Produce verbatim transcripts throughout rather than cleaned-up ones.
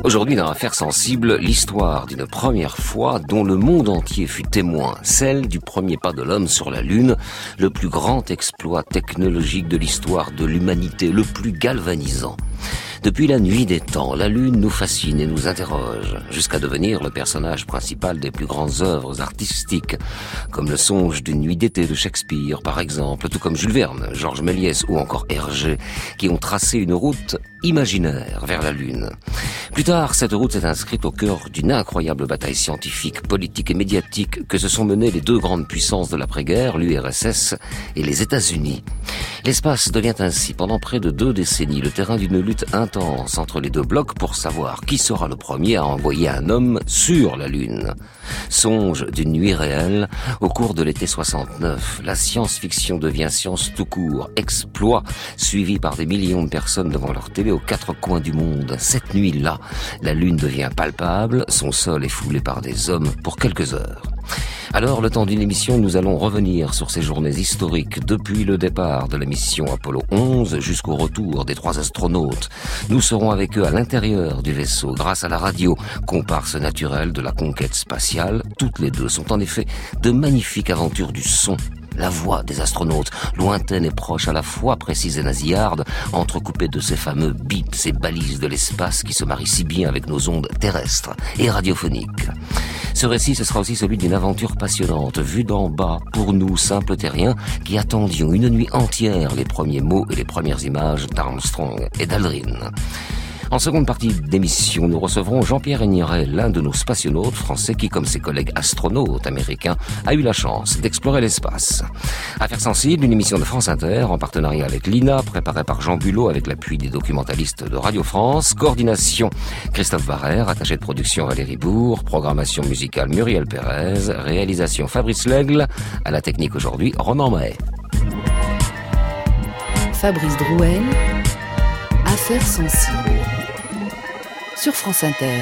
Aujourd'hui, dans Affaires sensibles, l'histoire d'une première fois dont le monde entier fut témoin, celle du premier pas de l'homme sur la Lune, le plus grand exploit technologique de l'histoire de l'humanité, le plus galvanisant. Depuis la nuit des temps, la Lune nous fascine et nous interroge, jusqu'à devenir le personnage principal des plus grandes œuvres artistiques, comme Le Songe d'une nuit d'été de Shakespeare, par exemple, tout comme Jules Verne, Georges Méliès ou encore Hergé, qui ont tracé une route imaginaire vers la Lune. Plus tard, cette route s'est inscrite au cœur d'une incroyable bataille scientifique, politique et médiatique que se sont menées les deux grandes puissances de l'après-guerre, l'U R S S et les États-Unis. L'espace devient ainsi, pendant près de deux décennies, le terrain d'une lutte intense entre les deux blocs pour savoir qui sera le premier à envoyer un homme sur la Lune. Songe d'une nuit réelle, au cours de l'été soixante-neuf, la science-fiction devient science tout court, exploit, suivi par des millions de personnes devant leur télé aux quatre coins du monde. Cette nuit-là, la Lune devient palpable, son sol est foulé par des hommes pour quelques heures. Alors, le temps d'une émission, nous allons revenir sur ces journées historiques depuis le départ de la mission Apollo onze jusqu'au retour des trois astronautes. Nous serons avec eux à l'intérieur du vaisseau grâce à la radio, comparse naturelle de la conquête spatiale. Toutes les deux sont en effet de magnifiques aventures du son. La voix des astronautes, lointaine et proche à la fois, précise et nasillarde, entrecoupée de ces fameux bits, ces balises de l'espace qui se marient si bien avec nos ondes terrestres et radiophoniques. Ce récit, ce sera aussi celui d'une aventure passionnante, vue d'en bas, pour nous, simples terriens, qui attendions une nuit entière les premiers mots et les premières images d'Armstrong et d'Aldrin. En seconde partie d'émission, nous recevrons Jean-Pierre Héniret, l'un de nos spationautes français qui, comme ses collègues astronautes américains, a eu la chance d'explorer l'espace. Affaires sensibles, une émission de France Inter en partenariat avec l'I N A, préparée par Jean Bulot avec l'appui des documentalistes de Radio France. Coordination Christophe Barrère, attaché de production Valérie Bourg, programmation musicale Muriel Pérez, réalisation Fabrice Lègle, à la technique aujourd'hui Ronan Mahé. Fabrice Drouel, Affaires sensibles. Sur France Inter.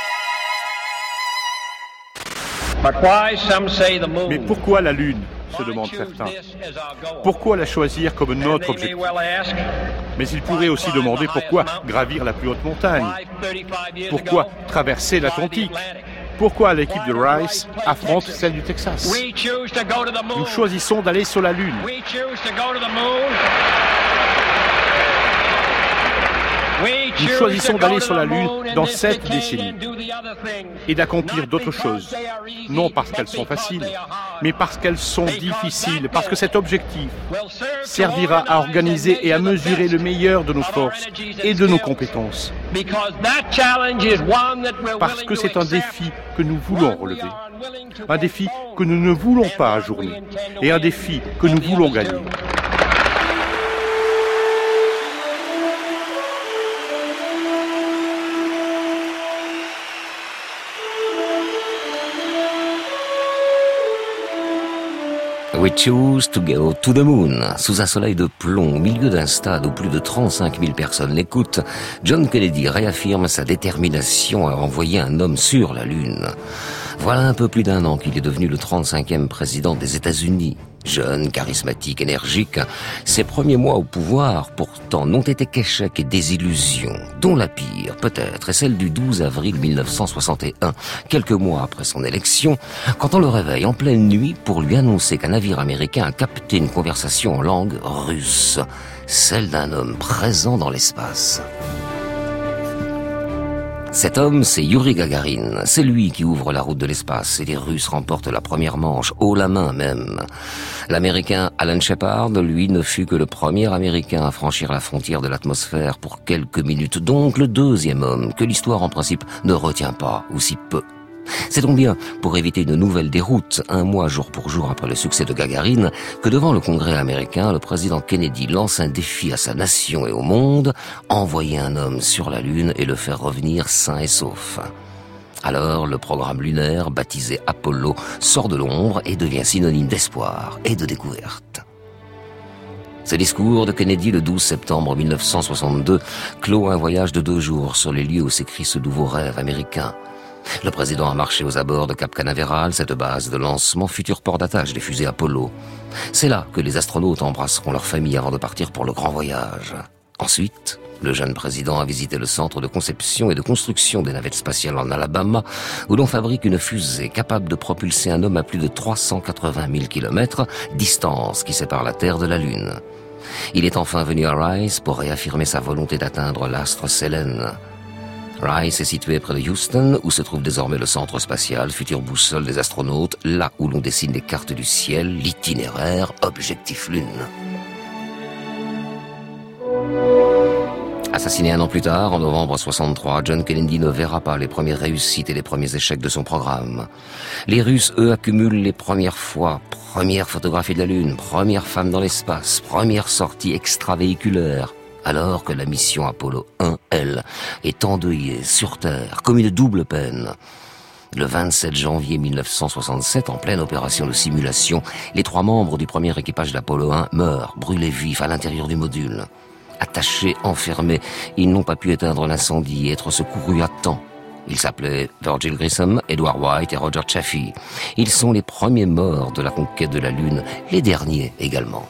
Mais pourquoi la Lune, se demandent certains. Pourquoi la choisir comme notre objectif? Mais ils pourraient aussi demander pourquoi gravir la plus haute montagne? Pourquoi traverser l'Atlantique? Pourquoi l'équipe de Rice affronte celle du Texas? Nous choisissons d'aller sur la Lune. Nous choisissons d'aller sur la Lune dans cette décennie et d'accomplir d'autres choses, non parce qu'elles sont faciles, mais parce qu'elles sont difficiles, parce que cet objectif servira à organiser et à mesurer le meilleur de nos forces et de nos compétences. Parce que c'est un défi que nous voulons relever, un défi que nous ne voulons pas ajourner et un défi que nous voulons gagner. We choose to go to the moon. Sous un soleil de plomb, au milieu d'un stade où plus de trente-cinq mille personnes l'écoutent, John Kennedy réaffirme sa détermination à envoyer un homme sur la Lune. Voilà un peu plus d'un an qu'il est devenu le trente-cinquième président des États-Unis. Jeune, charismatique, énergique, ses premiers mois au pouvoir, pourtant, n'ont été qu'échecs et désillusions, dont la pire, peut-être, est celle du douze avril mille neuf cent soixante et un, quelques mois après son élection, quand on le réveille en pleine nuit pour lui annoncer qu'un navire américain a capté une conversation en langue russe, celle d'un homme présent dans l'espace. Cet homme, c'est Yuri Gagarin. C'est lui qui ouvre la route de l'espace et les Russes remportent la première manche, haut la main même. L'Américain Alan Shepard, lui, ne fut que le premier Américain à franchir la frontière de l'atmosphère pour quelques minutes. Donc le deuxième homme, que l'histoire en principe ne retient pas, ou si peu. C'est donc bien pour éviter une nouvelle déroute, un mois jour pour jour après le succès de Gagarine, que devant le Congrès américain, le président Kennedy lance un défi à sa nation et au monde, envoyer un homme sur la Lune et le faire revenir sain et sauf. Alors, le programme lunaire, baptisé Apollo, sort de l'ombre et devient synonyme d'espoir et de découverte. Ce discours de Kennedy le douze septembre mille neuf cent soixante-deux clôt un voyage de deux jours sur les lieux où s'écrit ce nouveau rêve américain. Le président a marché aux abords de Cap Canaveral, cette base de lancement, futur port d'attache des fusées Apollo. C'est là que les astronautes embrasseront leur famille avant de partir pour le grand voyage. Ensuite, le jeune président a visité le centre de conception et de construction des navettes spatiales en Alabama, où l'on fabrique une fusée capable de propulser un homme à plus de trois cent quatre-vingt mille kilomètres, distance qui sépare la Terre de la Lune. Il est enfin venu à Rice pour réaffirmer sa volonté d'atteindre l'astre Sélène. Rice est situé près de Houston, où se trouve désormais le centre spatial, future boussole des astronautes, là où l'on dessine les cartes du ciel, l'itinéraire, objectif Lune. Assassiné un an plus tard, en novembre soixante-trois, John Kennedy ne verra pas les premières réussites et les premiers échecs de son programme. Les Russes, eux, accumulent les premières fois, première photographie de la Lune, première femme dans l'espace, première sortie extravéhiculaire, alors que la mission Apollo un, elle, est endeuillée sur Terre, comme une double peine. Le vingt-sept janvier mille neuf cent soixante-sept, en pleine opération de simulation, les trois membres du premier équipage d'Apollo un meurent, brûlés vifs à l'intérieur du module. Attachés, enfermés, ils n'ont pas pu éteindre l'incendie et être secourus à temps. Ils s'appelaient Virgil Grissom, Edward White et Roger Chaffee. Ils sont les premiers morts de la conquête de la Lune, les derniers également.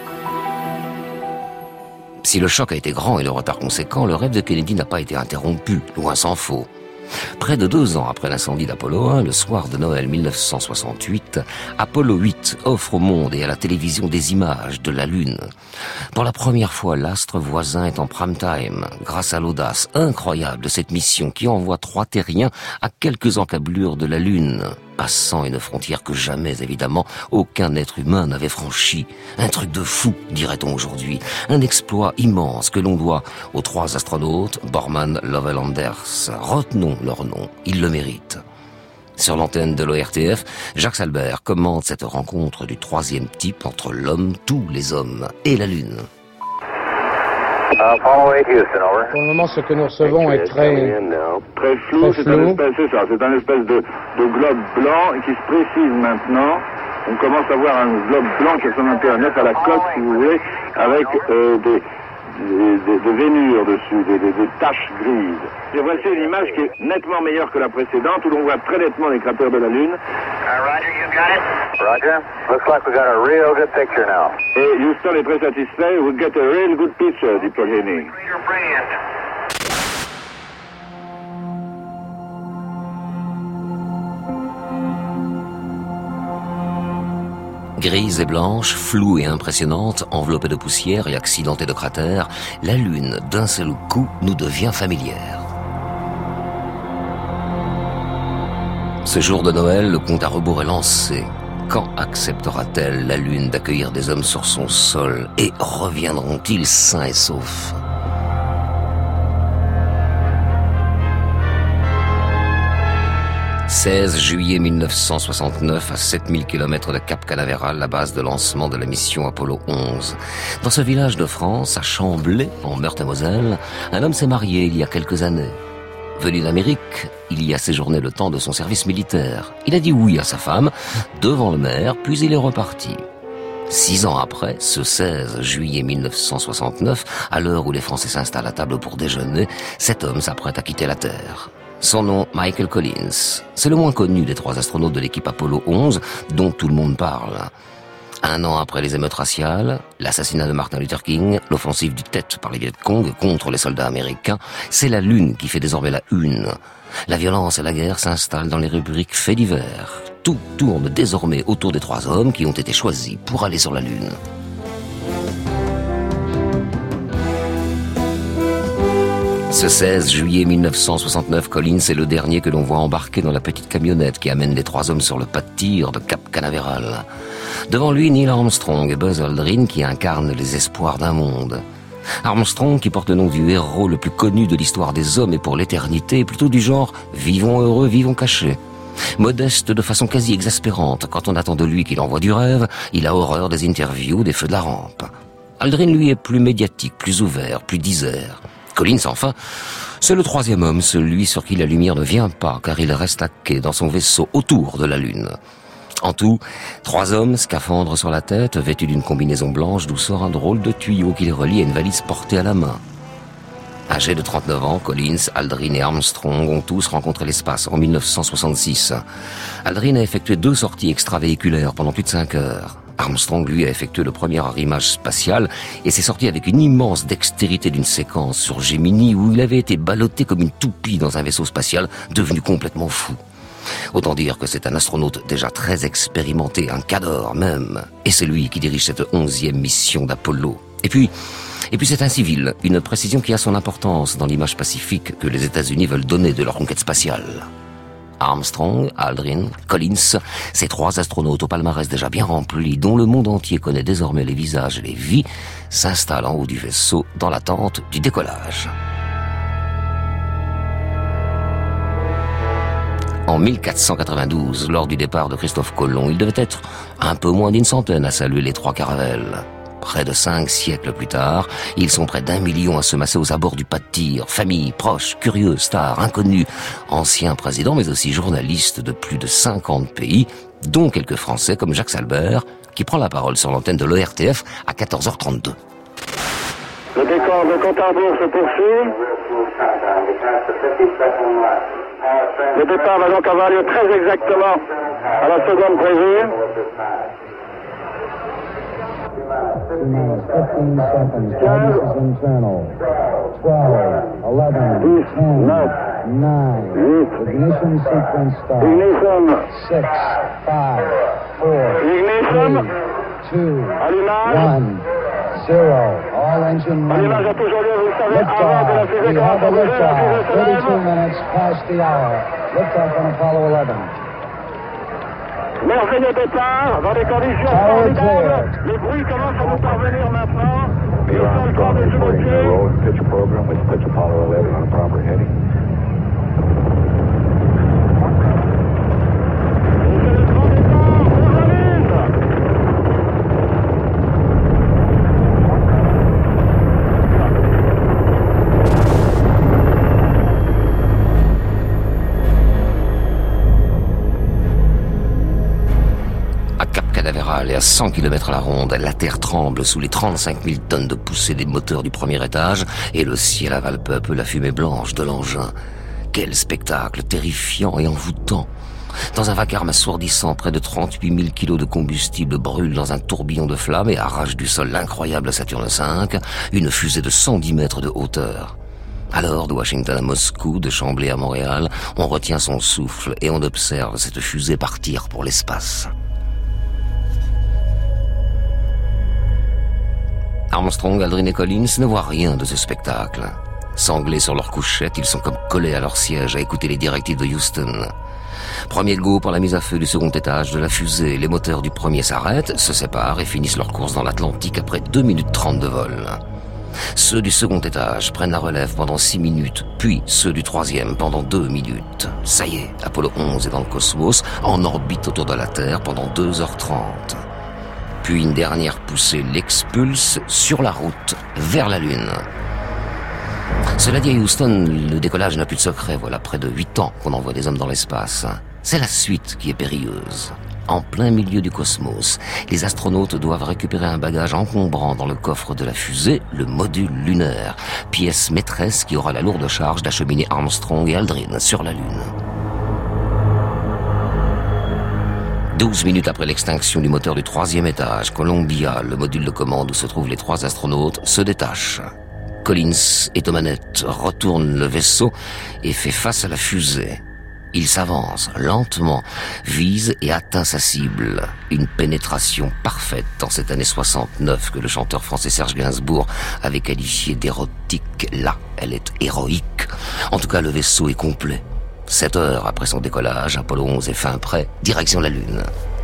Si le choc a été grand et le retard conséquent, le rêve de Kennedy n'a pas été interrompu, loin s'en faut. Près de deux ans après l'incendie d'Apollo un, le soir de Noël mille neuf cent soixante-huit, Apollo huit offre au monde et à la télévision des images de la Lune. Pour la première fois, l'astre voisin est en prime time, grâce à l'audace incroyable de cette mission qui envoie trois terriens à quelques encablures de la Lune, passant une frontière que jamais, évidemment, aucun être humain n'avait franchie. Un truc de fou, dirait-on aujourd'hui. Un exploit immense que l'on doit aux trois astronautes, Borman, Lovell, Anders. Retenons leur nom, ils le méritent. Sur l'antenne de l'O R T F, Jacques Salbert commente cette rencontre du troisième type entre l'homme, tous les hommes, et la Lune. Pour le moment, ce que nous recevons est très, très flou. C'est un espèce, c'est ça, c'est un espèce de, de globe blanc qui se précise maintenant. On commence à voir un globe blanc qui ressemble un peu à un œuf à la coque, si vous voulez, avec euh, des, des, des, des vénures dessus, des, des, des taches grises. Et voici une image qui est nettement meilleure que la précédente, où l'on voit très nettement les cratères de la Lune. Uh, Roger, you got it? Roger. Looks like we got a real good picture now. Et Houston est très satisfait. We get a real good picture, dit Paul Henning. You're brilliant. Grise et blanche, floue et impressionnante, enveloppée de poussière et accidentée de cratères, la Lune, d'un seul coup, nous devient familière. Ce jour de Noël, le compte à rebours est lancé. Quand acceptera-t-elle, la Lune, d'accueillir des hommes sur son sol, et reviendront-ils sains et saufs ? seize juillet mille neuf cent soixante-neuf, à sept mille kilomètres de Cap Canaveral, la base de lancement de la mission Apollo onze. Dans ce village de France, à Chamblay, en Meurthe-et-Moselle, un homme s'est marié il y a quelques années. Venu d'Amérique, il y a séjourné le temps de son service militaire. Il a dit oui à sa femme, devant le maire, puis il est reparti. Six ans après, ce seize juillet mille neuf cent soixante-neuf, à l'heure où les Français s'installent à table pour déjeuner, cet homme s'apprête à quitter la Terre. Son nom, Michael Collins. C'est le moins connu des trois astronautes de l'équipe Apollo onze, dont tout le monde parle. Un an après les émeutes raciales, l'assassinat de Martin Luther King, l'offensive du Tet par les Viet Cong contre les soldats américains, c'est la Lune qui fait désormais la une. La violence et la guerre s'installent dans les rubriques faits divers. Tout tourne désormais autour des trois hommes qui ont été choisis pour aller sur la Lune. Ce seize juillet mille neuf cent soixante-neuf, Collins est le dernier que l'on voit embarquer dans la petite camionnette qui amène les trois hommes sur le pas de tir de Cap Canaveral. Devant lui, Neil Armstrong et Buzz Aldrin qui incarnent les espoirs d'un monde. Armstrong, qui porte le nom du héros le plus connu de l'histoire des hommes et pour l'éternité, est plutôt du genre « vivons heureux, vivons cachés ». Modeste de façon quasi exaspérante, quand on attend de lui qu'il envoie du rêve, il a horreur des interviews, des feux de la rampe. Aldrin, lui, est plus médiatique, plus ouvert, plus disert. Collins, enfin, c'est le troisième homme, celui sur qui la lumière ne vient pas, car il reste à quai dans son vaisseau autour de la Lune. En tout, trois hommes, scaphandres sur la tête, vêtus d'une combinaison blanche d'où sort un drôle de tuyau qui les relie à une valise portée à la main. Âgés de trente-neuf ans, Collins, Aldrin et Armstrong ont tous rencontré l'espace en mille neuf cent soixante-six. Aldrin a effectué deux sorties extravéhiculaires pendant plus de cinq heures. Armstrong, lui, a effectué le premier arrimage spatial et s'est sorti avec une immense dextérité d'une séquence sur Gemini où il avait été ballotté comme une toupie dans un vaisseau spatial devenu complètement fou. Autant dire que c'est un astronaute déjà très expérimenté, un cadre même, et c'est lui qui dirige cette onzième mission d'Apollo. Et puis, et puis c'est un civil, une précision qui a son importance dans l'image pacifique que les États-Unis veulent donner de leur conquête spatiale. Armstrong, Aldrin, Collins, ces trois astronautes au palmarès déjà bien rempli, dont le monde entier connaît désormais les visages et les vies, s'installent en haut du vaisseau dans l'attente du décollage. En mille quatre cent quatre-vingt-douze, lors du départ de Christophe Colomb, il devait être un peu moins d'une centaine à saluer les trois caravelles. Près de cinq siècles plus tard, ils sont près d'un million à se masser aux abords du pas de tir. Familles, proches, curieux, stars, inconnus, anciens présidents, mais aussi journalistes de plus de cinquante pays, dont quelques Français comme Jacques Salbert, qui prend la parole sur l'antenne de l'O R T F à quatorze heures trente-deux. Le décor de compte à rebours se poursuit. Le départ va donc avoir lieu très exactement à la seconde prévue. fifteen seconds. Ignition internal. twelve, eleven, ten, nine. Ignition sequence start. Ignition. six, five, four, Ignition. two, Allumage. one, zero. All engine Allumage a running. toujours lieu, vous le savez, avant que la Liftoff. fusée We have commence a à bouger, la fusée liftoff. se lève. thirty-two minutes past the hour. Liftoff on Apollo eleven. Merveilleux départ, dans des conditions Power formidables. clear. Les bruits commencent à nous parvenir maintenant. Neil Nous sommes Armstrong de reporting the pied. roll and pitch program with pitch Apollo eleven on proper heading. Et c'est le grand départ pour la Lune. À Cap Canaveral et à cent kilomètres à la ronde, la terre tremble sous les trente-cinq mille tonnes de poussée des moteurs du premier étage et le ciel avale peu à peu la fumée blanche de l'engin. Quel spectacle terrifiant et envoûtant! Dans un vacarme assourdissant, près de trente-huit mille kilos de combustible brûlent dans un tourbillon de flammes et arrachent du sol l'incroyable Saturne cinq, une fusée de cent dix mètres de hauteur. Alors, de Washington à Moscou, de Chambly à Montréal, on retient son souffle et on observe cette fusée partir pour l'espace. Armstrong, Aldrin et Collins ne voient rien de ce spectacle. Sanglés sur leur couchette, ils sont comme collés à leur siège à écouter les directives de Houston. Premier go pour la mise à feu du second étage de la fusée. Les moteurs du premier s'arrêtent, se séparent et finissent leur course dans l'Atlantique après deux minutes trente de vol. Ceux du second étage prennent la relève pendant six minutes, puis ceux du troisième pendant deux minutes. Ça y est, Apollo onze est dans le cosmos, en orbite autour de la Terre pendant deux heures trente. Puis une dernière poussée l'expulse sur la route vers la Lune. Cela dit à Houston, le décollage n'a plus de secret. Voilà près de huit ans qu'on envoie des hommes dans l'espace. C'est la suite qui est périlleuse. En plein milieu du cosmos, les astronautes doivent récupérer un bagage encombrant dans le coffre de la fusée, le module lunaire, pièce maîtresse qui aura la lourde charge d'acheminer Armstrong et Aldrin sur la Lune. Douze minutes après l'extinction du moteur du troisième étage, Columbia, le module de commande où se trouvent les trois astronautes, se détache. Collins est aux manettes, retourne le vaisseau et fait face à la fusée. Il s'avance lentement, vise et atteint sa cible. Une pénétration parfaite dans cette année soixante-neuf que le chanteur français Serge Gainsbourg avait qualifiée d'érotique. Là, elle est héroïque. En tout cas, le vaisseau est complet. Sept heures après son décollage, Apollo onze est fin prêt, direction la Lune.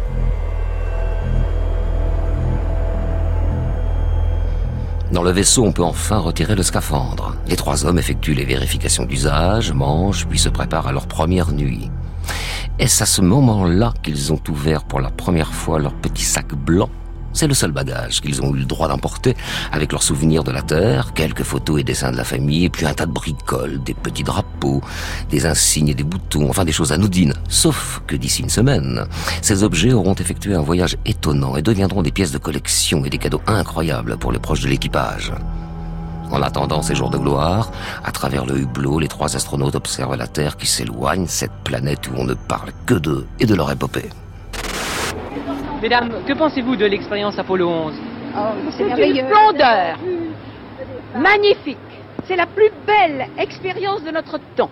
Dans le vaisseau, on peut enfin retirer le scaphandre. Les trois hommes effectuent les vérifications d'usage, mangent, puis se préparent à leur première nuit. Est-ce à ce moment-là qu'ils ont ouvert pour la première fois leur petit sac blanc? C'est le seul bagage qu'ils ont eu le droit d'emporter, avec leurs souvenirs de la Terre, quelques photos et dessins de la famille, puis un tas de bricoles, des petits drapeaux, des insignes et des boutons, enfin des choses anodines. Sauf que d'ici une semaine, ces objets auront effectué un voyage étonnant et deviendront des pièces de collection et des cadeaux incroyables pour les proches de l'équipage. En attendant ces jours de gloire, à travers le hublot, les trois astronautes observent la Terre qui s'éloigne, cette planète où on ne parle que d'eux et de leur épopée. Mesdames, que pensez-vous de l'expérience Apollo onze? Oh, c'est une merveilleux. splendeur. Magnifique. C'est la plus belle expérience de notre temps.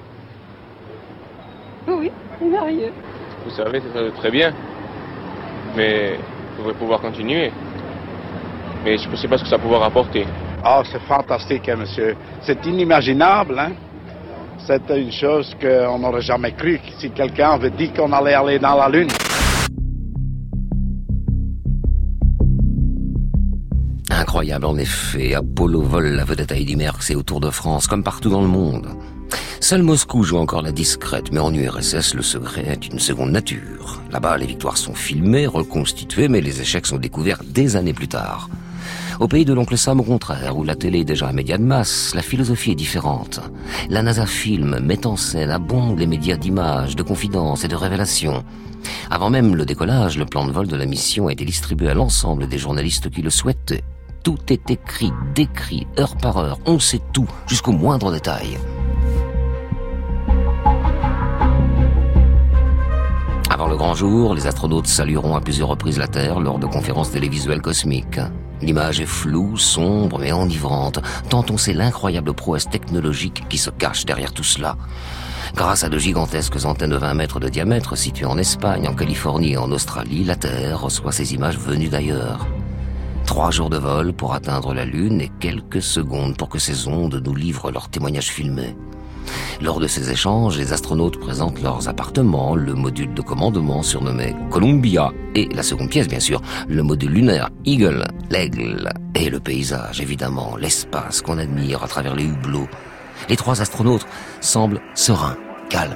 Oui, c'est merveilleux. Vous savez, c'est très bien. Mais il faudrait pouvoir continuer. Mais je ne sais pas ce que ça va pouvoir apporter. Ah, oh, c'est fantastique, hein, monsieur. C'est inimaginable, hein. C'était une chose qu'on n'aurait jamais cru. Si quelqu'un avait dit qu'on allait aller dans la Lune. Incroyable en effet, Apollo vole la vedette à Eddy Merckx et au Tour de France, comme partout dans le monde. Seul Moscou joue encore la discrète, mais en U R S S, le secret est une seconde nature. Là-bas, les victoires sont filmées, reconstituées, mais les échecs sont découverts des années plus tard. Au pays de l'oncle Sam, au contraire, où la télé est déjà un média de masse, la philosophie est différente. La NASA filme, met en scène, abonde les médias d'images, de confidences et de révélations. Avant même le décollage, le plan de vol de la mission a été distribué à l'ensemble des journalistes qui le souhaitaient. Tout est écrit, décrit, heure par heure. On sait tout, jusqu'au moindre détail. Avant le grand jour, les astronautes salueront à plusieurs reprises la Terre lors de conférences télévisuelles cosmiques. L'image est floue, sombre mais enivrante, tant on sait l'incroyable prouesse technologique qui se cache derrière tout cela. Grâce à de gigantesques antennes de vingt mètres de diamètre situées en Espagne, en Californie et en Australie, la Terre reçoit ces images venues d'ailleurs. Trois jours de vol pour atteindre la Lune et quelques secondes pour que ces ondes nous livrent leurs témoignages filmés. Lors de ces échanges, les astronautes présentent leurs appartements, le module de commandement surnommé Columbia et la seconde pièce bien sûr, le module lunaire Eagle, l'aigle, et le paysage évidemment, l'espace qu'on admire à travers les hublots. Les trois astronautes semblent sereins, calmes.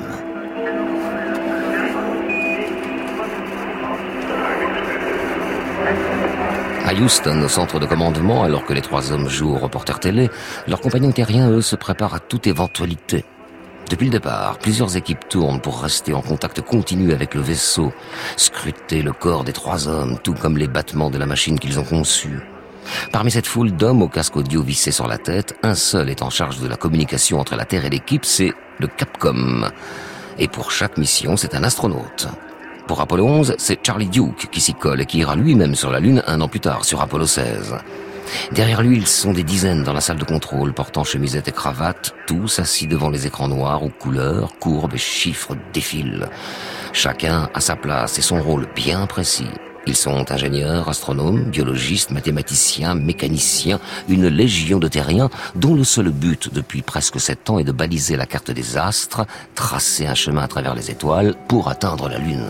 À Houston, au centre de commandement, alors que les trois hommes jouent au reporter télé, leurs compagnons terriens, eux, se préparent à toute éventualité. Depuis le départ, plusieurs équipes tournent pour rester en contact continu avec le vaisseau, scruter le corps des trois hommes, tout comme les battements de la machine qu'ils ont conçue. Parmi cette foule d'hommes au casque audio vissé sur la tête, un seul est en charge de la communication entre la Terre et l'équipe, c'est le Capcom. Et pour chaque mission, c'est un astronaute. Pour Apollo onze, c'est Charlie Duke qui s'y colle et qui ira lui-même sur la Lune un an plus tard, sur Apollo seize. Derrière lui, ils sont des dizaines dans la salle de contrôle, portant chemisette et cravate, tous assis devant les écrans noirs où couleurs, courbes et chiffres défilent. Chacun a sa place et son rôle bien précis. Ils sont ingénieurs, astronomes, biologistes, mathématiciens, mécaniciens, une légion de terriens dont le seul but depuis presque sept ans est de baliser la carte des astres, tracer un chemin à travers les étoiles pour atteindre la Lune.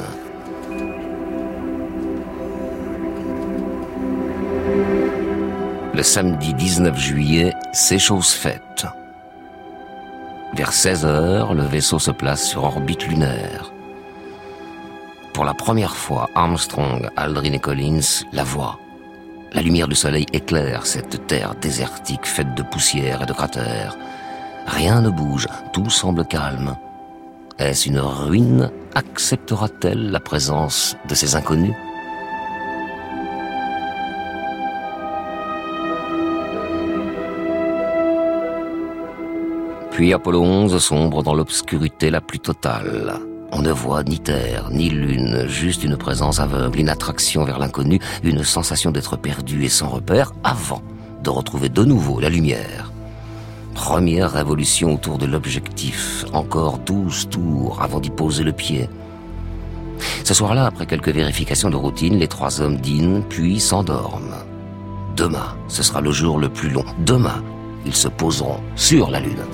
Le samedi dix-neuf juillet, c'est chose faite. Vers seize heures, le vaisseau se place sur orbite lunaire. Pour la première fois, Armstrong, Aldrin et Collins la voient. La lumière du soleil éclaire cette terre désertique faite de poussière et de cratères. Rien ne bouge, tout semble calme. Est-ce une ruine? Acceptera-t-elle la présence de ces inconnus? Puis Apollo onze sombre dans l'obscurité la plus totale. On ne voit ni terre, ni lune, juste une présence aveugle, une attraction vers l'inconnu, une sensation d'être perdu et sans repère avant de retrouver de nouveau la lumière. Première révolution autour de l'objectif, encore douze tours avant d'y poser le pied. Ce soir-là, après quelques vérifications de routine, les trois hommes dînent, puis s'endorment. Demain, ce sera le jour le plus long. Demain, ils se poseront sur la Lune.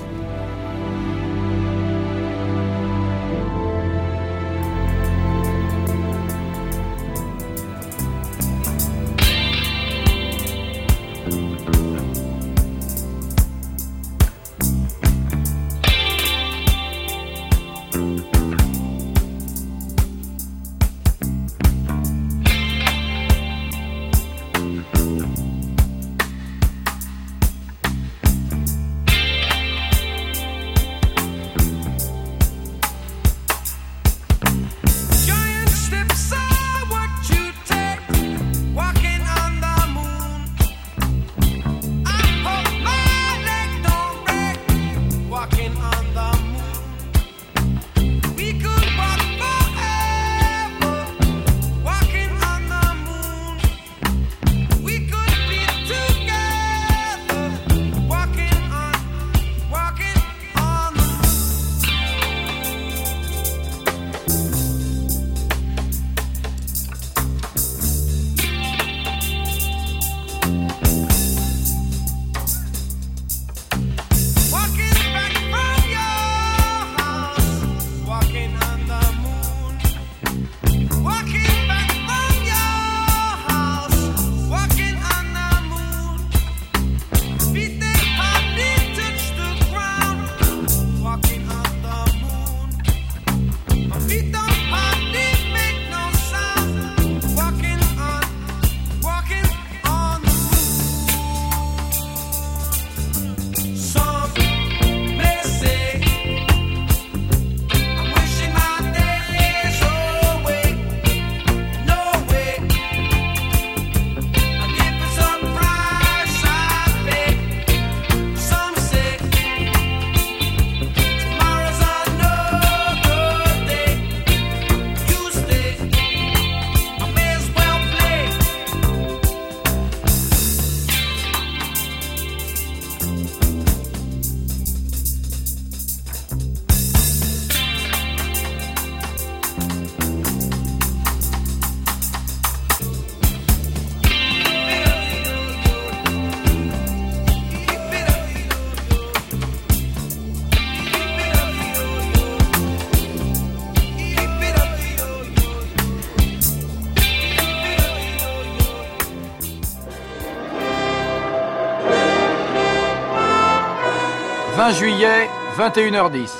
vingt juillet, vingt et une heures dix.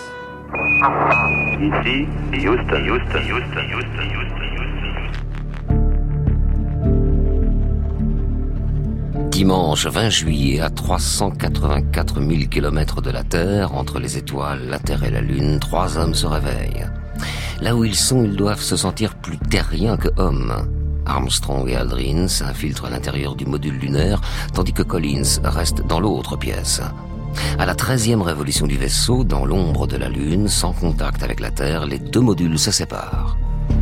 Ici, Houston, Houston, Houston, Houston, Houston. Dimanche vingt juillet, à trois cent quatre-vingt-quatre mille kilomètres de la Terre, entre les étoiles, la Terre et la Lune, trois hommes se réveillent. Là où ils sont, ils doivent se sentir plus terriens que hommes. Armstrong et Aldrin s'infiltrent à l'intérieur du module lunaire, tandis que Collins reste dans l'autre pièce. À la treizième révolution du vaisseau, dans l'ombre de la Lune, sans contact avec la Terre, les deux modules se séparent.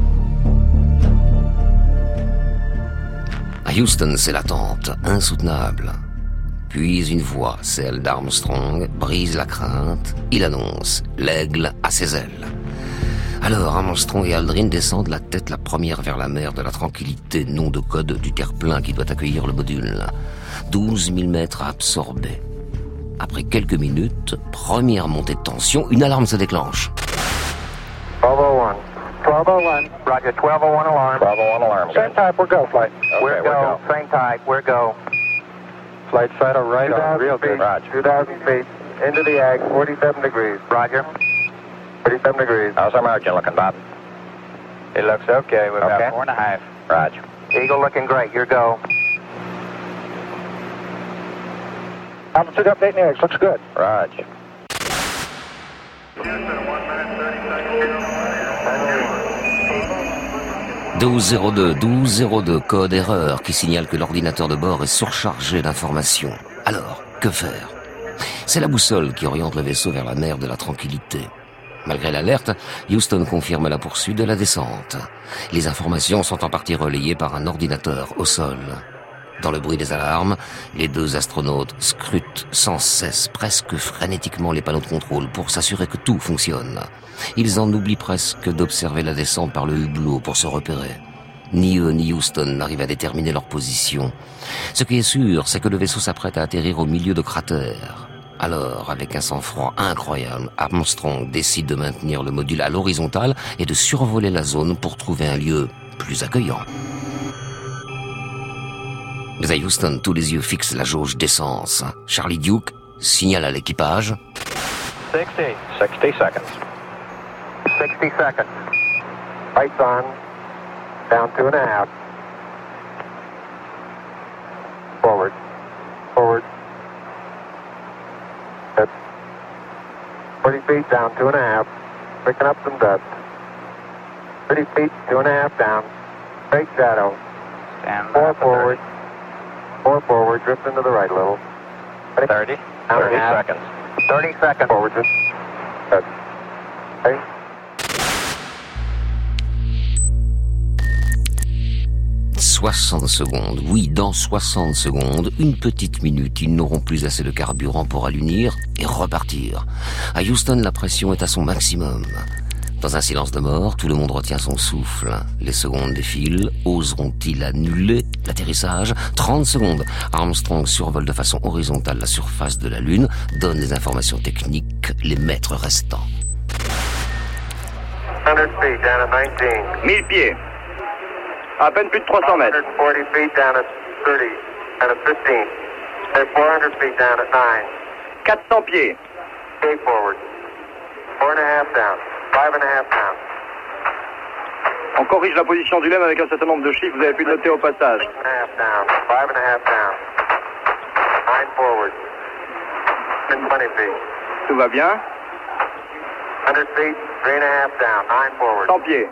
À Houston, c'est l'attente, insoutenable. Puis une voix, celle d'Armstrong, brise la crainte. Il annonce « L'aigle a ses ailes ». Alors Armstrong et Aldrin descendent la tête la première vers la mer de la Tranquillité, nom de code du terre-plein qui doit accueillir le module. douze mille mètres à absorber. Après quelques minutes, première montée de tension, une alarme se déclenche. twelve oh one. twelve oh one. Roger, twelve oh one alarm. twelve oh one alarm. Same type, we're go, flight. Okay, we're go. go. Same type, we're go. Flight final right on, real good. Roger. two thousand feet, into the ag, forty-seven degrees. Roger. forty-seven degrees. How's our margin looking, Bob? It looks okay, we're okay. About four and a half. Roger. Eagle looking great, your go. Altitude update next, looks good. Roger. douze zéro deux, douze zéro deux, code erreur qui signale que l'ordinateur de bord est surchargé d'informations. Alors, que faire? C'est la boussole qui oriente le vaisseau vers la mer de la Tranquillité. Malgré l'alerte, Houston confirme la poursuite de la descente. Les informations sont en partie relayées par un ordinateur au sol. Dans le bruit des alarmes, les deux astronautes scrutent sans cesse, presque frénétiquement, les panneaux de contrôle pour s'assurer que tout fonctionne. Ils en oublient presque d'observer la descente par le hublot pour se repérer. Ni eux ni Houston n'arrivent à déterminer leur position. Ce qui est sûr, c'est que le vaisseau s'apprête à atterrir au milieu de cratères. Alors, avec un sang-froid incroyable, Armstrong décide de maintenir le module à l'horizontale et de survoler la zone pour trouver un lieu plus accueillant. Mais à Houston, tous les yeux fixent la jauge d'essence. Charlie Duke signale à l'équipage. sixty. sixty seconds. sixty seconds. Lights on. Down two and a half. Forward. Forward. Good. forty feet down two and a half. Picking up some dust. thirty feet, two and a half down. Straight shadow. Stand Four forward. Four forward, drift into the right a little. thirty. thirty seconds. thirty seconds. Forward, drift. Good. Okay. soixante secondes. Oui, dans soixante secondes, une petite minute, ils n'auront plus assez de carburant pour allunir et repartir. À Houston, la pression est à son maximum. Dans un silence de mort, tout le monde retient son souffle. Les secondes défilent. Oseront-ils annuler l'atterrissage? trente secondes. Armstrong survole de façon horizontale la surface de la Lune, donne les informations techniques, les mètres restants. cent feet down at nineteen. mille pieds. À peine plus de trois cents mètres. quatre cents pieds. On corrige la position du lemme avec un certain nombre de chiffres, vous avez pu le noter au passage. Tout va bien. cent pieds.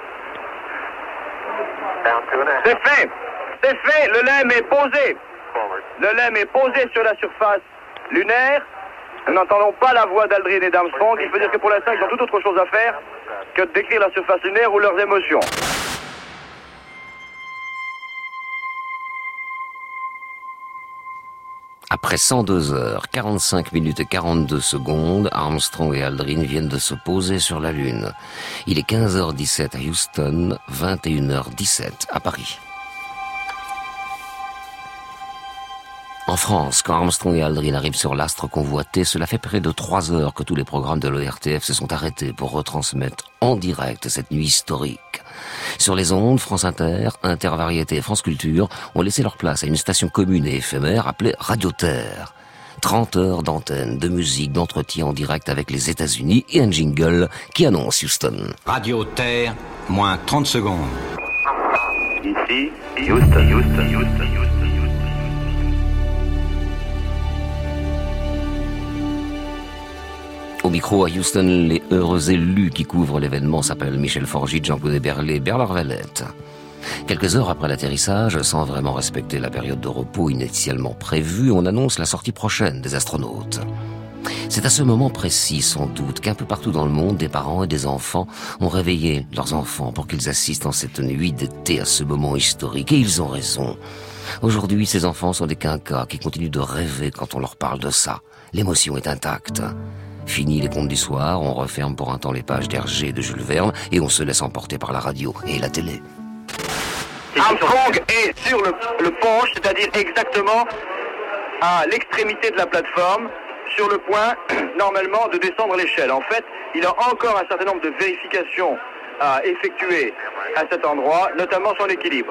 C'est fait. C'est fait. Le lemme est posé. Le lemme est posé sur la surface lunaire. Nous n'entendons pas la voix d'Aldrin et d'Armstrong. Il faut dire que pour l'instant, ils ont tout autre chose à faire que de décrire la surface lunaire ou leurs émotions. Après cent deux heures, quarante-cinq minutes et quarante-deux secondes, Armstrong et Aldrin viennent de se poser sur la Lune. Il est quinze heures dix-sept à Houston, vingt et une heures dix-sept à Paris. En France, quand Armstrong et Aldrin arrivent sur l'astre convoité, cela fait près de trois heures que tous les programmes de l'O R T F se sont arrêtés pour retransmettre en direct cette nuit historique. Sur les ondes, France Inter, Intervariété et France Culture ont laissé leur place à une station commune et éphémère appelée Radio Terre. trente heures d'antenne, de musique, d'entretien en direct avec les États-Unis et un jingle qui annonce Houston. Radio Terre, moins trente secondes. Ici, Houston, Houston, Houston, Houston. Au micro à Houston, les heureux élus qui couvrent l'événement s'appellent Michel Forgy, Jean-Claude Berlet, Bernard Valette. Quelques heures après l'atterrissage, sans vraiment respecter la période de repos initialement prévue, on annonce la sortie prochaine des astronautes. C'est à ce moment précis, sans doute, qu'un peu partout dans le monde, des parents et des enfants ont réveillé leurs enfants pour qu'ils assistent en cette nuit d'été à ce moment historique. Et ils ont raison. Aujourd'hui, ces enfants sont des quinquas qui continuent de rêver quand on leur parle de ça. L'émotion est intacte. Fini les contes du soir, on referme pour un temps les pages d'Hergé et de Jules Verne et on se laisse emporter par la radio et la télé. Armstrong est sur le, le penche, c'est-à-dire exactement à l'extrémité de la plateforme, sur le point, normalement, de descendre l'échelle. En fait, il a encore un certain nombre de vérifications à effectuer à cet endroit, notamment son équilibre.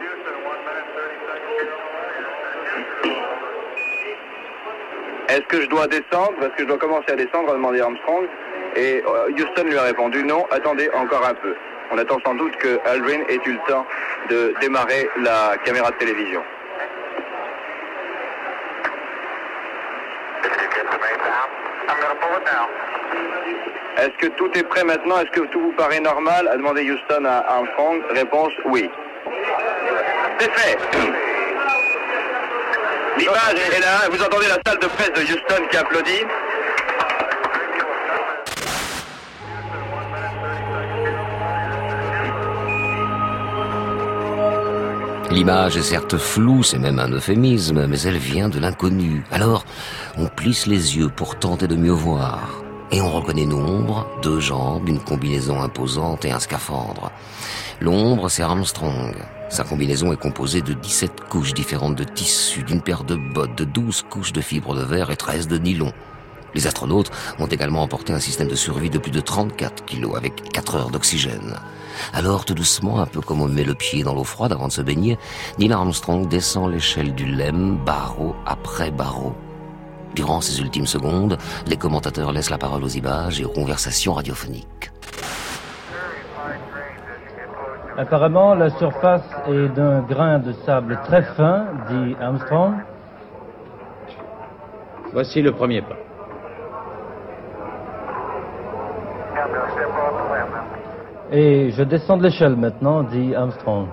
Est-ce que je dois descendre? Est-ce que je dois commencer à descendre, a demandé Armstrong. Et Houston lui a répondu non, attendez encore un peu. On attend sans doute que Aldrin ait eu le temps de démarrer la caméra de télévision. Est-ce que tout est prêt maintenant? Est-ce que tout vous paraît normal? A demandé Houston à Armstrong. Réponse oui. C'est fait. L'image est là, vous entendez la salle de presse de Houston qui applaudit. L'image est certes floue, c'est même un euphémisme, mais elle vient de l'inconnu. Alors, on plisse les yeux pour tenter de mieux voir. Et on reconnaît une ombre, deux jambes, une combinaison imposante et un scaphandre. L'ombre, c'est Armstrong. Sa combinaison est composée de dix-sept couches différentes de tissus, d'une paire de bottes, de douze couches de fibres de verre et treize de nylon. Les astronautes ont également emporté un système de survie de plus de trente-quatre kilos avec quatre heures d'oxygène. Alors, tout doucement, un peu comme on met le pied dans l'eau froide avant de se baigner, Neil Armstrong descend l'échelle du lemme, barreau après barreau. Durant ces ultimes secondes, les commentateurs laissent la parole aux images et aux conversations radiophoniques. Apparemment, la surface est d'un grain de sable très fin, dit Armstrong. Voici le premier pas. Et je descends de l'échelle maintenant, dit Armstrong.